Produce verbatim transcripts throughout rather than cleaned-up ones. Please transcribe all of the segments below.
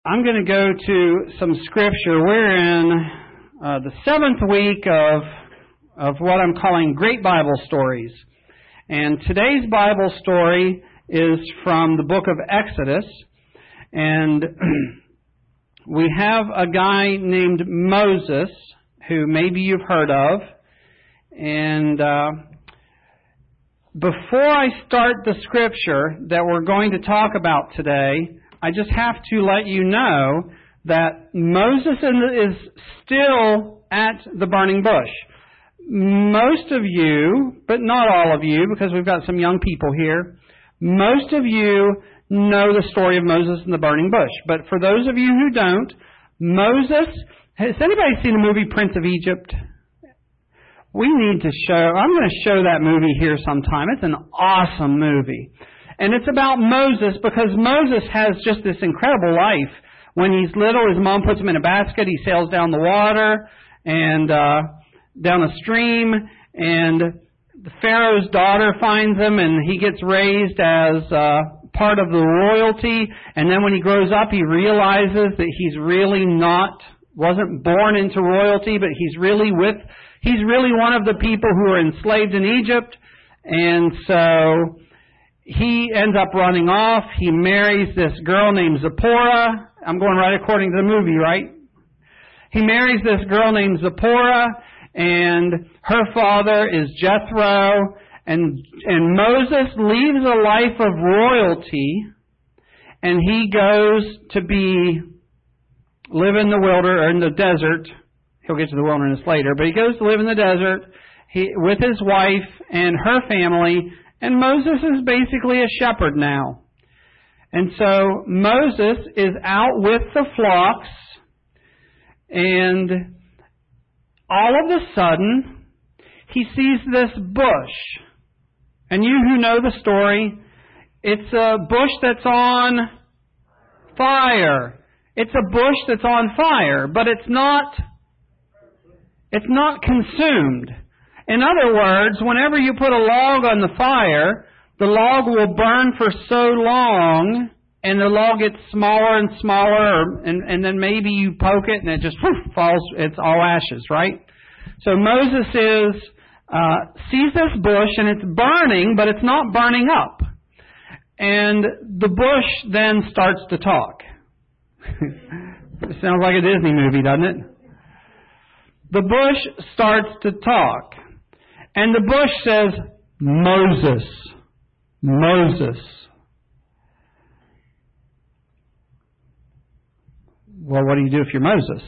I'm going to go to some scripture. We're in uh, the seventh week of of what I'm calling Great Bible Stories. And today's Bible story is from the book of Exodus. And we have a guy named Moses, who maybe you've heard of. And uh, before I start the scripture that we're going to talk about today, I just have to let you know that Moses is still at the burning bush. Most of you, but not all of you, because we've got some young people here, most of you know the story of Moses and the burning bush. But for those of you who don't, Moses, has anybody seen the movie Prince of Egypt? We need to show, I'm going to show that movie here sometime. It's an awesome movie. And it's about Moses because Moses has just this incredible life. When he's little, his mom puts him in a basket. He sails down the water and uh, down a stream. And the Pharaoh's daughter finds him, and he gets raised as uh, part of the royalty. And then when he grows up, he realizes that he's really not, wasn't born into royalty, but he's really with, he's really one of the people who are enslaved in Egypt. And so he ends up running off. He marries this girl named Zipporah. I'm going right according to the movie, right? He marries this girl named Zipporah, and her father is Jethro. And, and Moses leaves a life of royalty, and he goes to be, live in the wilderness, or in the desert. He'll get to the wilderness later, but he goes to live in the desert he, with his wife and her family. And Moses is basically a shepherd now. And so Moses is out with the flocks, and all of a sudden, he sees this bush. And you who know the story, it's a bush that's on fire. It's a bush that's on fire, but it's not, it's not consumed. In other words, whenever you put a log on the fire, the log will burn for so long, and the log gets smaller and smaller, and, and then maybe you poke it, and it just whoosh, falls, it's all ashes, right? So Moses is, uh, sees this bush, and it's burning, but it's not burning up. And the bush then starts to talk. It sounds like a Disney movie, doesn't it? The bush starts to talk. And the bush says, Moses, Moses. Well, what do you do if you're Moses?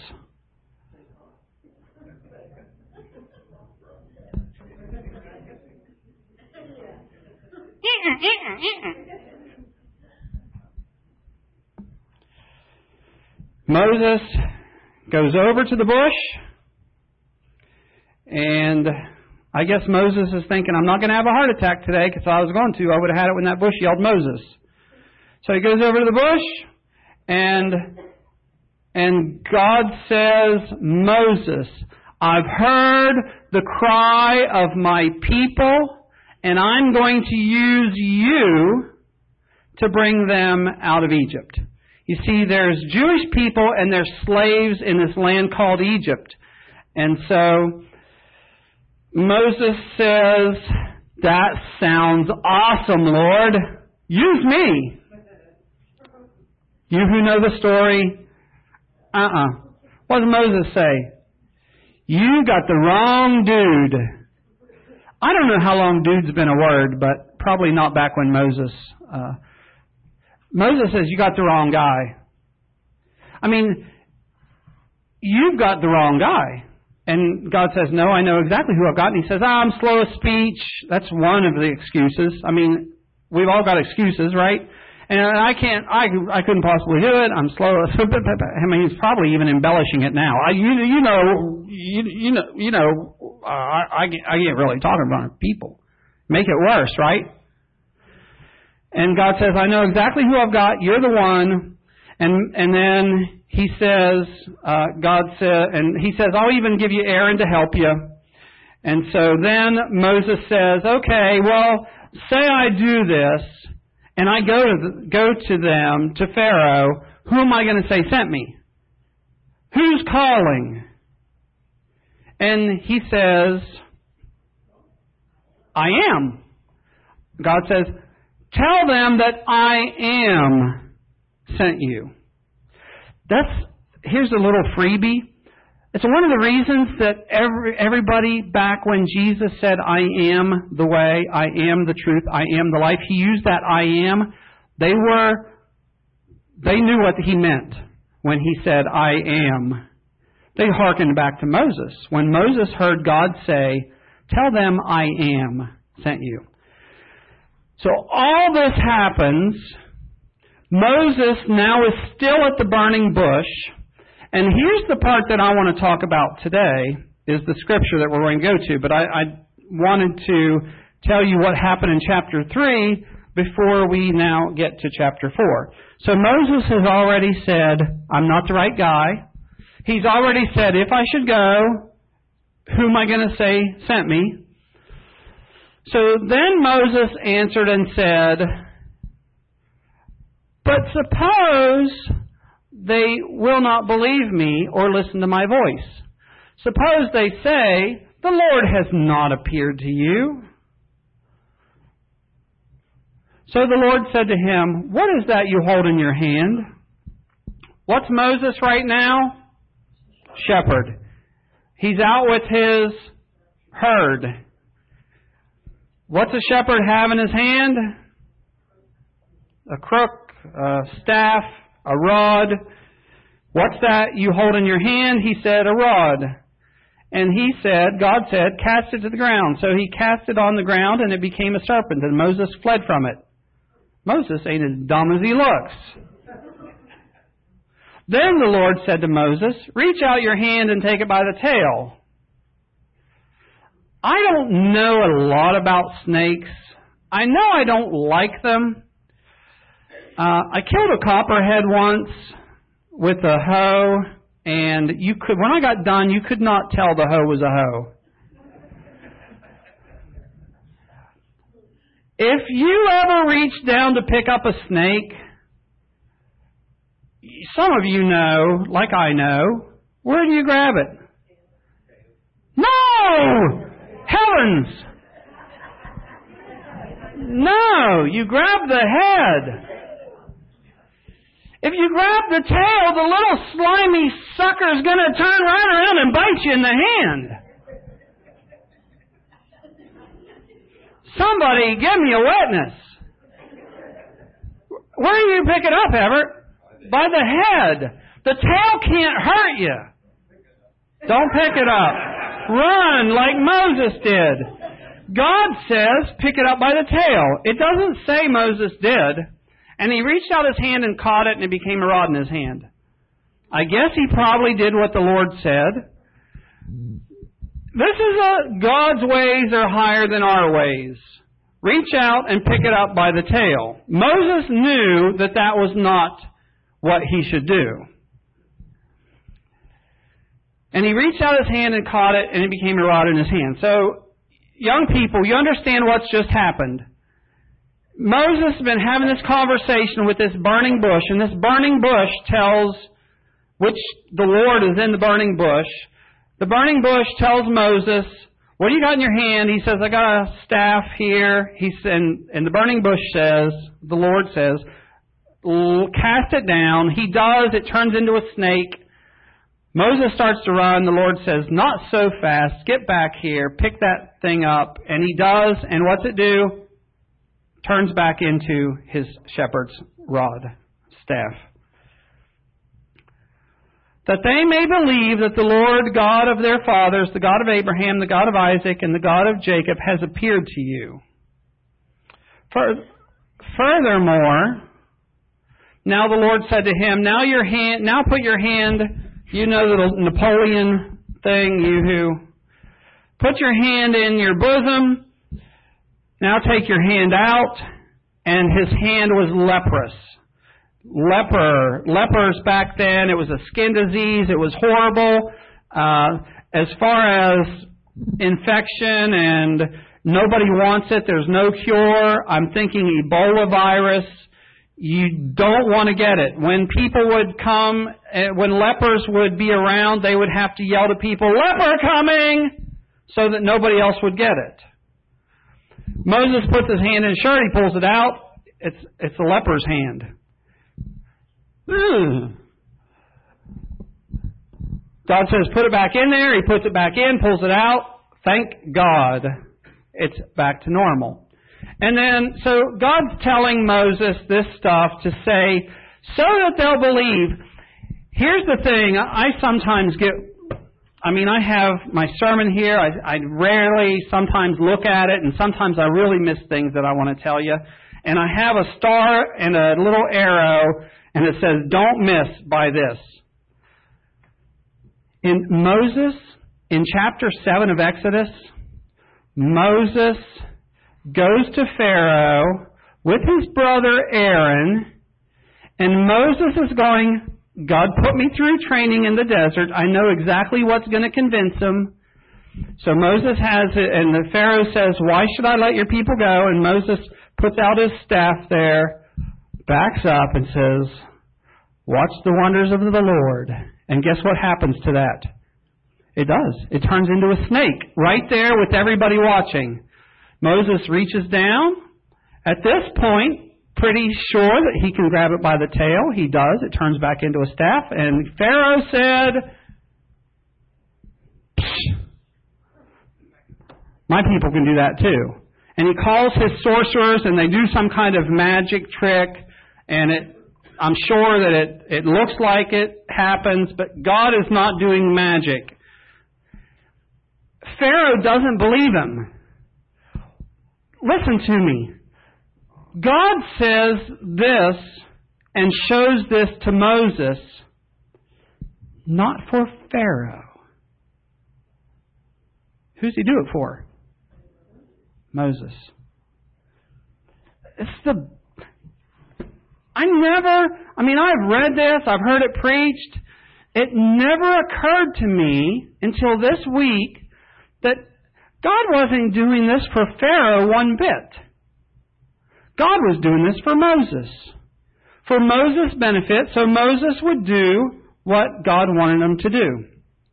Moses goes over to the bush, and I guess Moses is thinking, I'm not going to have a heart attack today, because if I was going to, I would have had it when that bush yelled Moses. So he goes over to the bush, and and God says, Moses, I've heard the cry of my people, and I'm going to use you to bring them out of Egypt. You see, there's Jewish people and there's slaves in this land called Egypt. And so Moses says, that sounds awesome, Lord. Use me. You who know the story, uh-uh. What does Moses say? You got the wrong dude. I don't know how long dude's been a word, but probably not back when Moses... Uh, Moses says, you got the wrong guy. I mean, you've got the wrong guy. And God says, no, I know exactly who I've got. And he says, oh, I'm slow of speech. That's one of the excuses. I mean, we've all got excuses, right? And I can't, I, I couldn't possibly do it. I'm slow. I mean, he's probably even embellishing it now. I, you, you know, you, you know, you know, uh, I, I, get, I get really talking about people. Make it worse, right? And God says, I know exactly who I've got. You're the one. And and then he says, uh, God said, and he says, I'll even give you Aaron to help you. And so then Moses says, okay, well, say I do this, and I go to the, go to them, to Pharaoh, who am I going to say sent me? Who's calling? And he says, I am. God says, tell them that I am sent you. That's, here's a little freebie. It's one of the reasons that every, everybody back when Jesus said, I am the way, I am the truth, I am the life, he used that I am. They were, they knew what he meant when he said, I am. They hearkened back to Moses. When Moses heard God say, tell them I am sent you. So all this happens. Moses now is still at the burning bush. And here's the part that I want to talk about today, is the scripture that we're going to go to. But I, I wanted to tell you what happened in chapter three before we now get to chapter four. So Moses has already said, I'm not the right guy. He's already said, if I should go, who am I going to say sent me? So then Moses answered and said, but suppose they will not believe me or listen to my voice. Suppose they say, the Lord has not appeared to you. So the Lord said to him, what is that you hold in your hand? What's Moses right now? Shepherd. He's out with his herd. What's a shepherd have in his hand? A crook, a staff, a rod. What's that you hold in your hand? He said, a rod. And he said, God said, cast it to the ground. So he cast it on the ground and it became a serpent, and Moses fled from it. Moses ain't as dumb as he looks. Then the Lord said to Moses, reach out your hand and take it by the tail. I don't know a lot about snakes. I know I don't like them. Uh, I killed a copperhead once with a hoe, and you could, when I got done, you could not tell the hoe was a hoe. If you ever reach down to pick up a snake, some of you know, like I know, where do you grab it? No! Heavens! No, you grab the head. If you grab the tail, the little slimy sucker's going to turn right around and bite you in the hand. Somebody give me a witness. Where do you pick it up, Everett? By the head. The tail can't hurt you. Don't pick it up. Run like Moses did. God says pick it up by the tail. It doesn't say Moses did. And he reached out his hand and caught it, and it became a rod in his hand. I guess he probably did what the Lord said. This is a, God's ways are higher than our ways. Reach out and pick it up by the tail. Moses knew that that was not what he should do. And he reached out his hand and caught it, and it became a rod in his hand. So, young people, you understand what's just happened. Moses has been having this conversation with this burning bush, and this burning bush tells, which the Lord is in the burning bush. The burning bush tells Moses, what do you got in your hand? He says, I got a staff here. He and, and the burning bush says, the Lord says, cast it down. He does. It turns into a snake. Moses starts to run. The Lord says, not so fast. Get back here. Pick that thing up. And he does. And what's it do? Turns back into his shepherd's rod, staff. That they may believe that the Lord God of their fathers, the God of Abraham, the God of Isaac, and the God of Jacob has appeared to you. Furthermore, now the Lord said to him, now your hand, now put your hand, you know the Napoleon thing, you who, put your hand in your bosom. Now take your hand out, and his hand was leprous. Leper. Lepers back then, it was a skin disease. It was horrible. Uh, as far as infection, and nobody wants it. There's no cure. I'm thinking Ebola virus. You don't want to get it. When people would come, when lepers would be around, they would have to yell to people, "Leper coming!" so that nobody else would get it. Moses puts his hand in his shirt, he pulls it out. It's it's a leper's hand. Ugh. God says, put it back in there. He puts it back in, pulls it out. Thank God. It's back to normal. And then, so God's telling Moses this stuff to say, so that they'll believe. Here's the thing. I sometimes get, I mean, I have my sermon here. I, I rarely sometimes look at it, and sometimes I really miss things that I want to tell you. And I have a star and a little arrow, and it says, don't miss by this. In Moses, in chapter seven of Exodus, Moses goes to Pharaoh with his brother Aaron, and Moses is going, God put me through training in the desert. I know exactly what's going to convince him. So Moses has it, and the Pharaoh says, why should I let your people go? And Moses puts out his staff there, backs up and says, watch the wonders of the Lord. And guess what happens to that? It does. It turns into a snake right there with everybody watching. Moses reaches down. At this point, pretty sure that he can grab it by the tail. He does. It turns back into a staff. And Pharaoh said, Psh, my people can do that too. And he calls his sorcerers, and they do some kind of magic trick, and it I'm sure that it, it looks like it happens, but God is not doing magic. Pharaoh doesn't believe him. Listen to me. God says this and shows this to Moses, not for Pharaoh. Who's he do it for? Moses. It's the I never, I mean, I've read this, I've heard it preached. It never occurred to me until this week that God wasn't doing this for Pharaoh one bit. God was doing this for Moses. For Moses' benefit, so Moses would do what God wanted him to do.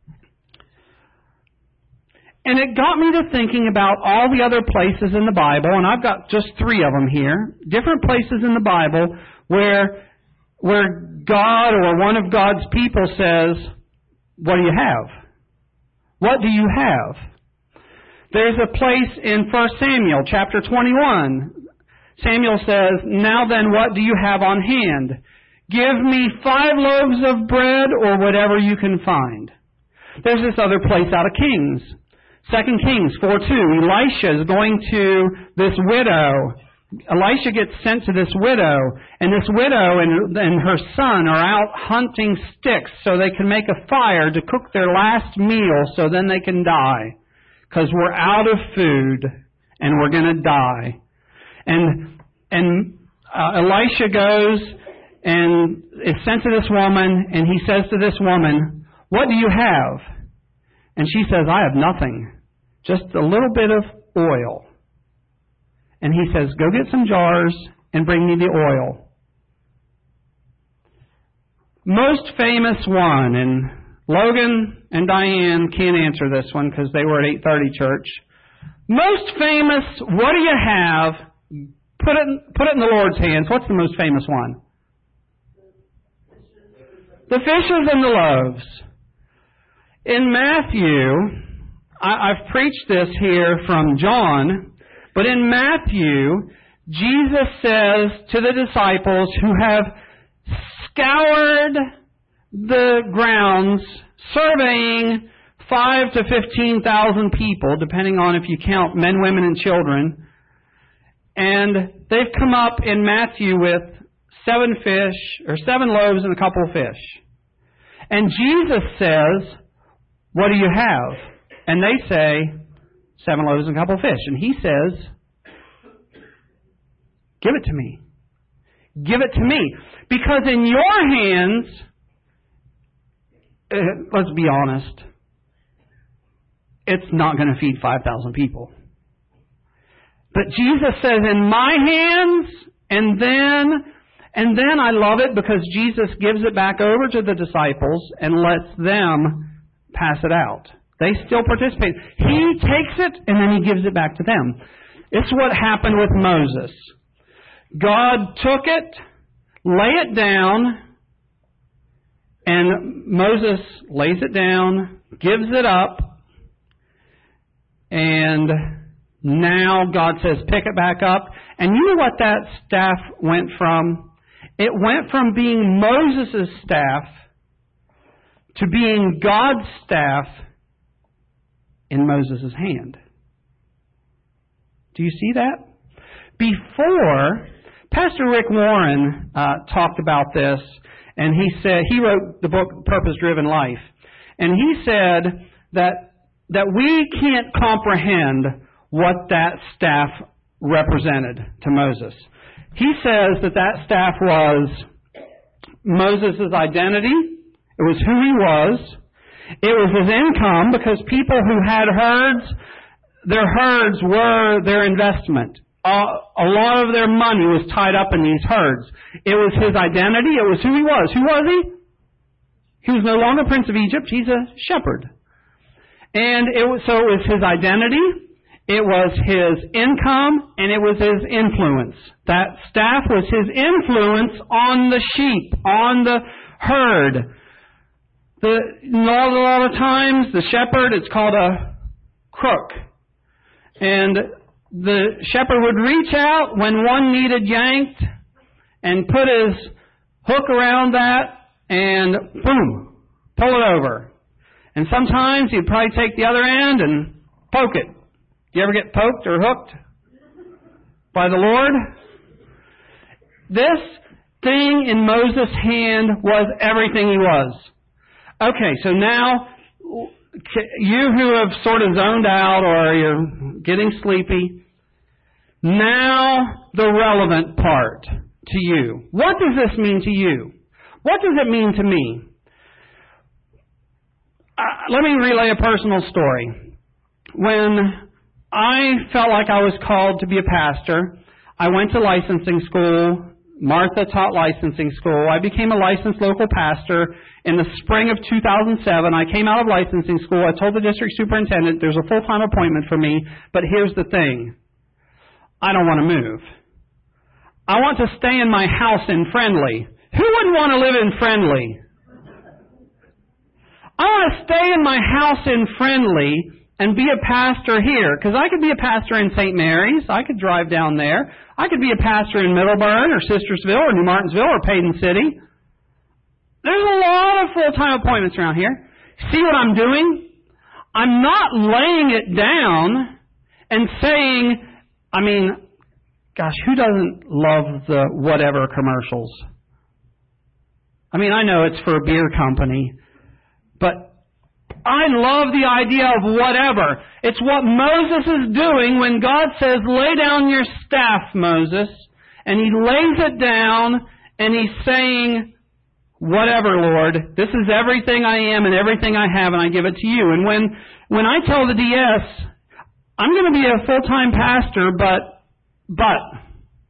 And it got me to thinking about all the other places in the Bible, and I've got just three of them here, different places in the Bible where where God or one of God's people says, what do you have? What do you have? There's a place in First Samuel chapter twenty-one. Samuel says, now then, what do you have on hand? Give me five loaves of bread or whatever you can find. There's this other place out of Kings. Second Kings four two. Elisha is going to this widow. Elisha gets sent to this widow, and this widow and, and her son are out hunting sticks so they can make a fire to cook their last meal so then they can die. Because we're out of food and we're going to die. And and uh, Elisha goes and is sent to this woman, and he says to this woman, what do you have? And she says, I have nothing. Just a little bit of oil. And he says, go get some jars and bring me the oil. Most famous one, and Logan and Diane can't answer this one because they were at eight thirty church. Most famous, what do you have? Put it, in, put it in the Lord's hands. What's the most famous one? The fishes and the loaves. In Matthew, I, I've preached this here from John, but in Matthew, Jesus says to the disciples who have scoured the grounds, surveying five to fifteen thousand people, depending on if you count men, women, and children, and they've come up in Matthew with seven fish, or seven loaves and a couple of fish. And Jesus says, what do you have? And they say, seven loaves and a couple of fish. And he says, give it to me. Give it to me. Because in your hands, uh, let's be honest, it's not going to feed five thousand people. But Jesus says, in my hands, and then And then I love it because Jesus gives it back over to the disciples and lets them pass it out. They still participate. He takes it and then He gives it back to them. It's what happened with Moses. God took it, lay it down, and Moses lays it down, gives it up, and now God says, pick it back up. And you know what that staff went from? It went from being Moses' staff to being God's staff in Moses' hand. Do you see that? Before, Pastor Rick Warren uh, talked about this, and he said, he wrote the book Purpose Driven Life, and he said that that we can't comprehend what that staff represented to Moses. He says that that staff was Moses' identity. It was who he was. It was his income, because people who had herds, their herds were their investment. Uh, a lot of their money was tied up in these herds. It was his identity. It was who he was. Who was he? He was no longer Prince of Egypt. He's a shepherd. And it was, so it was his identity, it was his income, and it was his influence. That staff was his influence on the sheep, on the herd. The, a lot of times, the shepherd, it's called a crook. And the shepherd would reach out when one needed yanked and put his hook around that and boom, pull it over. And sometimes he'd probably take the other end and poke it. Do you ever get poked or hooked by the Lord? This thing in Moses' hand was everything he was. Okay, so now, you who have sort of zoned out or you're getting sleepy, now the relevant part to you. What does this mean to you? What does it mean to me? Uh, let me relay a personal story. When I felt like I was called to be a pastor, I went to licensing school. Martha taught licensing school. I became a licensed local pastor in the spring of two thousand seven. I came out of licensing school. I told the district superintendent there's a full-time appointment for me, but here's the thing. I don't want to move. I want to stay in my house in Friendly. Who wouldn't want to live in Friendly? I want to stay in my house in Friendly and be a pastor here, because I could be a pastor in Saint Mary's. I could drive down there. I could be a pastor in Middleburn or Sistersville or New Martinsville or Paden City. There's a lot of full-time appointments around here. See what I'm doing? I'm not laying it down and saying, I mean, gosh, who doesn't love the whatever commercials? I mean, I know it's for a beer company, but I love the idea of whatever. It's what Moses is doing when God says, lay down your staff, Moses. And he lays it down and he's saying, whatever, Lord, this is everything I am and everything I have, and I give it to you. And when, when I tell the D S, I'm going to be a full-time pastor, but, but,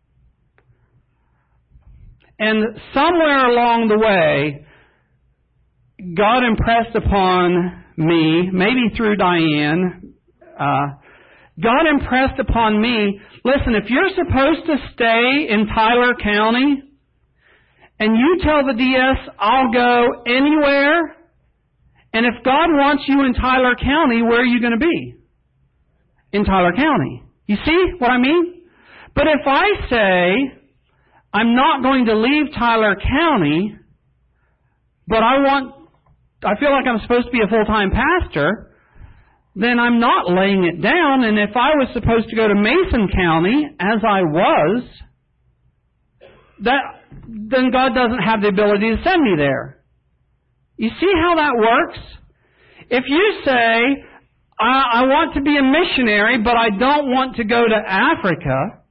and somewhere along the way, God impressed upon me, maybe through Diane, uh, God impressed upon me, listen, if you're supposed to stay in Tyler County, and you tell the D S, I'll go anywhere, and if God wants you in Tyler County, where are you going to be? In Tyler County. You see what I mean? But if I say, I'm not going to leave Tyler County, but I want, I feel like I'm supposed to be a full-time pastor, then I'm not laying it down. And if I was supposed to go to Mason County, as I was, that then God doesn't have the ability to send me there. You see how that works? If you say, I, I want to be a missionary, but I don't want to go to Africa,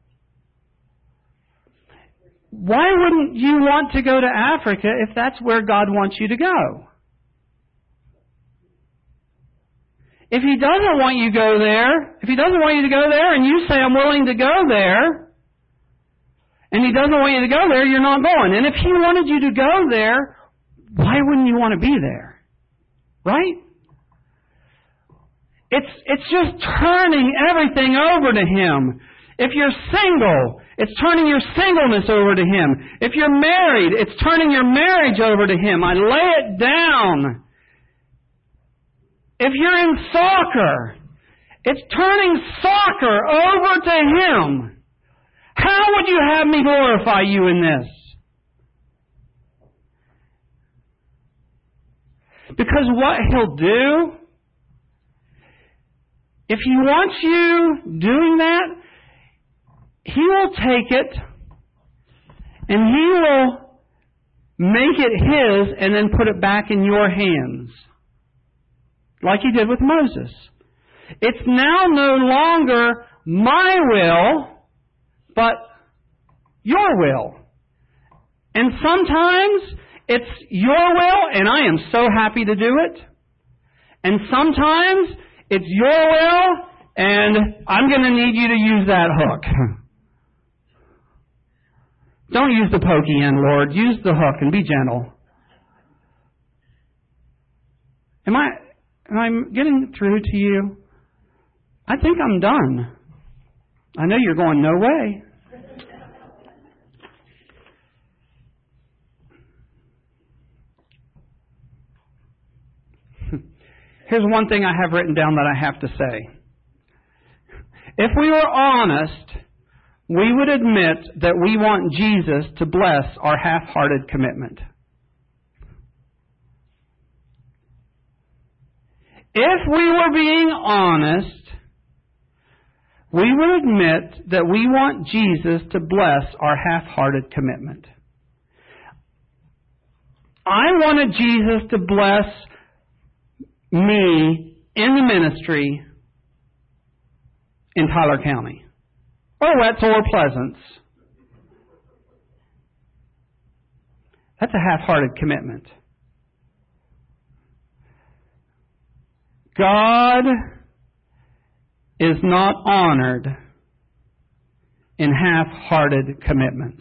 why wouldn't you want to go to Africa if that's where God wants you to go? If He doesn't want you to go there, if He doesn't want you to go there and you say, I'm willing to go there, and He doesn't want you to go there, you're not going. And if He wanted you to go there, why wouldn't you want to be there? Right? It's, it's just turning everything over to Him. If you're single, it's turning your singleness over to Him. If you're married, it's turning your marriage over to Him. I lay it down. If you're in soccer, it's turning soccer over to Him. How would you have me glorify you in this? Because what He'll do, if He wants you doing that, He will take it and He will make it His and then put it back in your hands. Like He did with Moses. It's now no longer my will, but your will. And sometimes it's your will, and I am so happy to do it. And sometimes it's your will, and I'm going to need you to use that hook. Don't use the pokey end, Lord. Use the hook and be gentle. Am I, am I getting through to you? I think I'm done. I know you're going, no way. Here's one thing I have written down that I have to say. If we were honest, we would admit that we want Jesus to bless our half-hearted commitment. If we were being honest, we would admit that we want Jesus to bless our half-hearted commitment. I wanted Jesus to bless me in the ministry in Tyler County, or Wetzel or Pleasance. That's a half-hearted commitment. God is not honored in half-hearted commitments.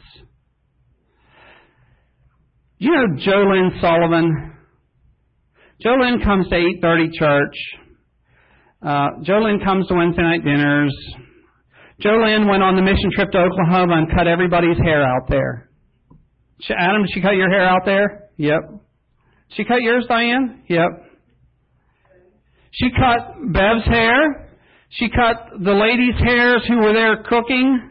You know Jolynn Sullivan? Jolynn comes to eight thirty church. Uh, Jolynn comes to Wednesday night dinners. Jolynn went on the mission trip to Oklahoma and cut everybody's hair out there. She, Adam, did she cut your hair out there? Yep. She cut yours, Diane? Yep. She cut Bev's hair. She cut the ladies' hairs who were there cooking.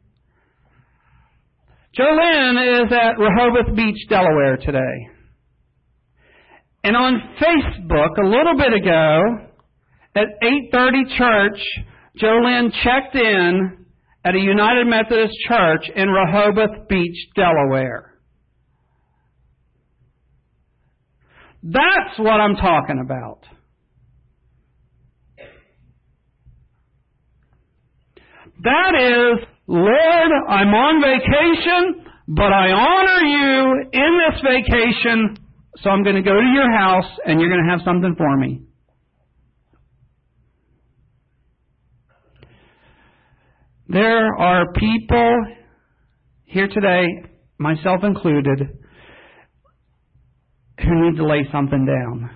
Jolynn is at Rehoboth Beach, Delaware today. And on Facebook, a little bit ago, at eight thirty church, Jolynn checked in at a United Methodist Church in Rehoboth Beach, Delaware. That's what I'm talking about. That is, Lord, I'm on vacation, but I honor you in this vacation, so I'm going to go to your house and you're going to have something for me. There are people here today, myself included, who need to lay something down.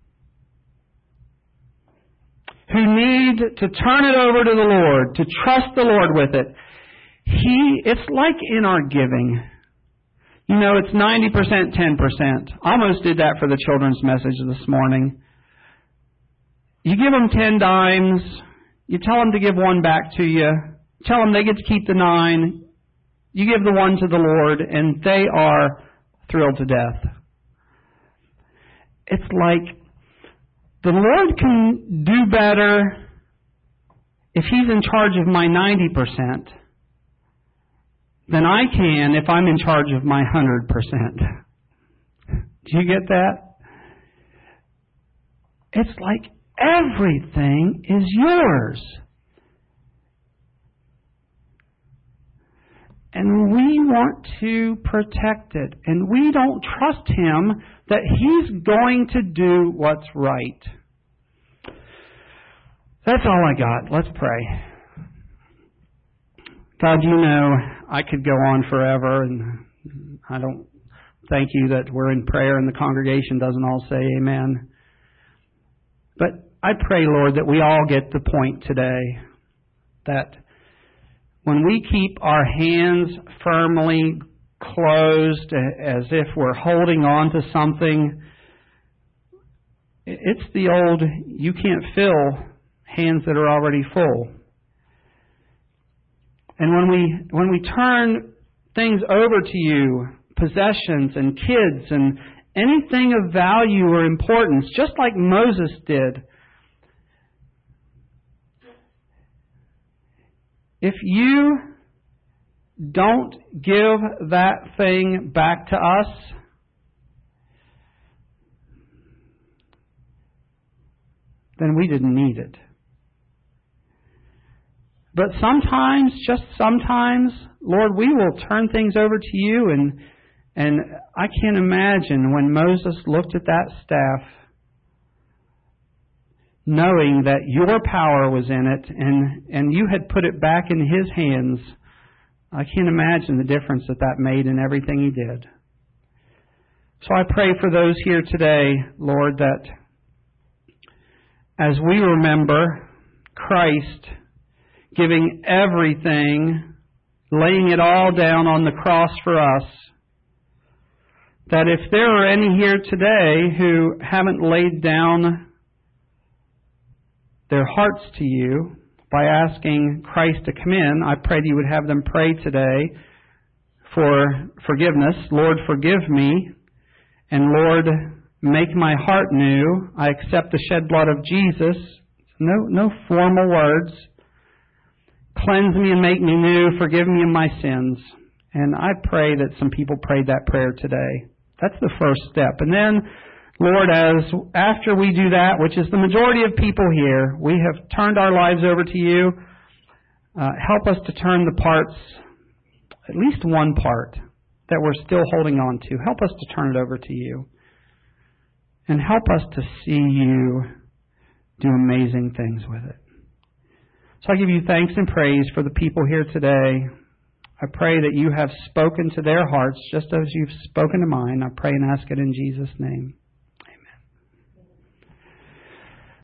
Who need to turn it over to the Lord, to trust the Lord with it. He, it's like in our giving. You know, it's ninety percent, ten percent. I almost did that for the children's message this morning. You give them ten dimes. You tell them to give one back to you. Tell them they get to keep the nine. You give the one to the Lord, and they are thrilled to death. It's like the Lord can do better if He's in charge of my ninety percent than I can if I'm in charge of my one hundred percent. Do you get that? It's like everything is yours. And we want to protect it. And we don't trust Him that He's going to do what's right. That's all I got. Let's pray. God, you know, I could go on forever, and I don't thank you that we're in prayer and the congregation doesn't all say amen. But I pray, Lord, that we all get the point today that when we keep our hands firmly closed as if we're holding on to something, it's the old, you can't fill hands that are already full. And when we when we turn things over to you, possessions and kids and anything of value or importance, just like Moses did, if you don't give that thing back to us, then we didn't need it. But sometimes, just sometimes, Lord, we will turn things over to you, and and I can't imagine when Moses looked at that staff, knowing that your power was in it and, and you had put it back in his hands. I can't imagine the difference that that made in everything he did. So I pray for those here today, Lord, that as we remember Christ giving everything, laying it all down on the cross for us, that if there are any here today who haven't laid down their hearts to you by asking Christ to come in, I pray that you would have them pray today for forgiveness. Lord, forgive me. And Lord, make my heart new. I accept the shed blood of Jesus. No, no formal words. Cleanse me and make me new. Forgive me of my sins. And I pray that some people prayed that prayer today. That's the first step. And then, Lord, as after we do that, which is the majority of people here, we have turned our lives over to you. Uh, help us to turn the parts, at least one part, that we're still holding on to. Help us to turn it over to you. And help us to see you do amazing things with it. So I give you thanks and praise for the people here today. I pray that you have spoken to their hearts just as you've spoken to mine. I pray and ask it in Jesus' name.